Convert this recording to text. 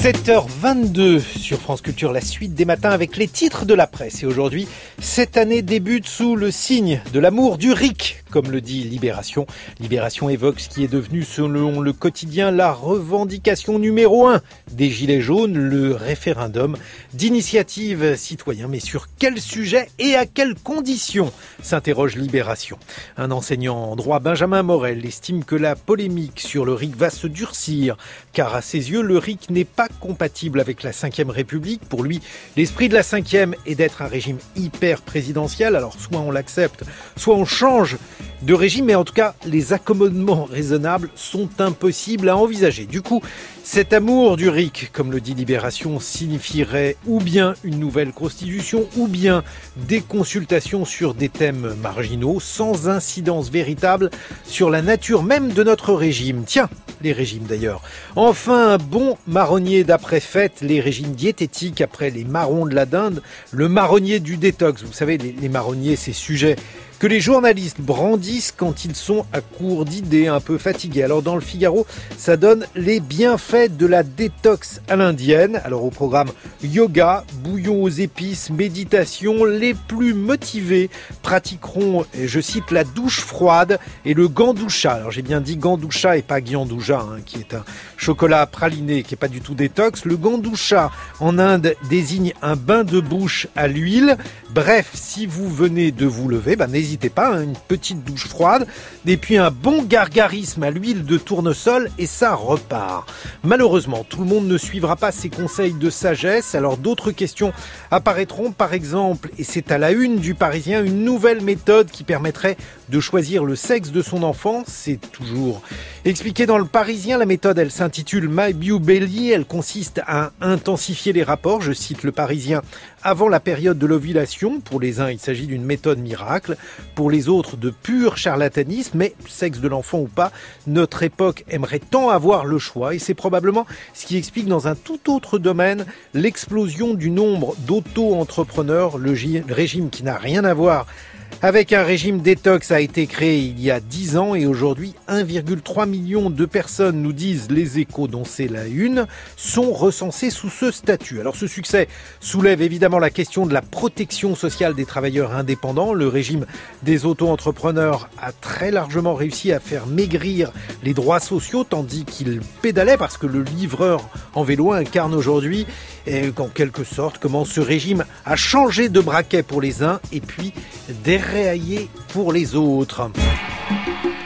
7h22 sur France Culture, la suite des matins avec les titres de la presse. Et aujourd'hui, cette année débute sous le signe de l'amour du RIC, comme le dit Libération. Libération évoque ce qui est devenu, selon le quotidien, la revendication numéro 1 des Gilets jaunes, le référendum d'initiative citoyen. Mais sur quel sujet et à quelles conditions, s'interroge Libération. Un enseignant en droit, Benjamin Morel, estime que la polémique sur le RIC va se durcir, car à ses yeux, le RIC n'est pas compatible avec la Ve République. Pour lui, l'esprit de la Ve est d'être un régime hyper présidentiel. Alors soit on l'accepte, soit on change de régime, mais en tout cas, les accommodements raisonnables sont impossibles à envisager. Du coup, cet amour du RIC, comme le dit Libération, signifierait ou bien une nouvelle constitution, ou bien des consultations sur des thèmes marginaux, sans incidence véritable sur la nature même de notre régime. Tiens, les régimes d'ailleurs. Enfin, un bon marronnier d'après-fête, les régimes diététiques après les marrons de la dinde, le marronnier du détox. Vous savez, les marronniers, ces sujets que les journalistes brandissent quand ils sont à court d'idées, un peu fatigués. Alors dans le Figaro, ça donne les bienfaits de la détox à l'indienne. Alors au programme yoga, bouillon aux épices, méditation, les plus motivés pratiqueront, je cite, la douche froide et le gandoucha. Alors j'ai bien dit gandoucha et pas ghiandouja, qui est un chocolat praliné qui est pas du tout détox. Le gandoucha en Inde désigne un bain de bouche à l'huile. Bref, si vous venez de vous lever, n'hésitez pas, une petite douche froide et puis un bon gargarisme à l'huile de tournesol et ça repart. Malheureusement, tout le monde ne suivra pas ces conseils de sagesse, alors d'autres questions apparaîtront, par exemple, et c'est à la une du Parisien, une nouvelle méthode qui permettrait de choisir le sexe de son enfant. C'est toujours expliqué dans le Parisien. La méthode, elle s'intitule My Beau Belly. Elle consiste à intensifier les rapports, je cite le Parisien, avant la période de l'ovulation. Pour les uns, il s'agit d'une méthode miracle. Pour les autres, de pur charlatanisme. Mais sexe de l'enfant ou pas, notre époque aimerait tant avoir le choix. Et c'est probablement ce qui explique dans un tout autre domaine l'explosion du nombre d'auto-entrepreneurs. Le régime qui n'a rien à voir avec un régime détox a été créé il y a 10 ans et aujourd'hui 1,3 million de personnes, nous disent les Échos dont c'est la une, sont recensées sous ce statut. Alors ce succès soulève évidemment la question de la protection sociale des travailleurs indépendants. Le régime des auto-entrepreneurs a très largement réussi à faire maigrir les droits sociaux tandis qu'il pédalait, parce que le livreur en vélo incarne aujourd'hui en quelque sorte comment ce régime a changé de braquet pour les uns et puis déraillé pour les autres.